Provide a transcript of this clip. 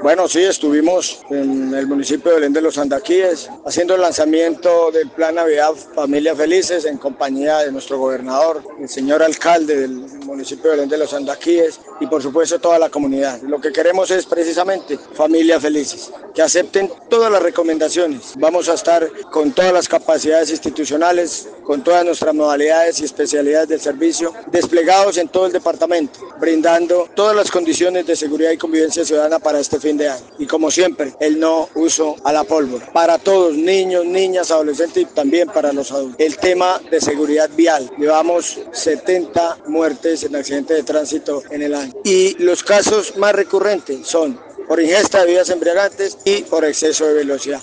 Bueno, sí, estuvimos en el municipio de Belén de los Andaquíes haciendo el lanzamiento del Plan Navidad Familias Felices en compañía de nuestro gobernador, el señor alcalde del municipio de Belén de los Andaquíes y por supuesto toda la comunidad. Lo que queremos es precisamente familias felices, que acepten todas las recomendaciones. Vamos a estar con todas las capacidades institucionales, con todas nuestras modalidades y especialidades del servicio desplegados en todo el departamento, brindando todas las condiciones de seguridad y convivencia ciudadana para este fin de año. Y como siempre, el no uso a la pólvora. Para todos, niños, niñas, adolescentes y también para los adultos. El tema de seguridad vial. Llevamos 70 muertes en accidentes de tránsito en el año. Y los casos más recurrentes son por ingesta de bebidas embriagantes y por exceso de velocidad.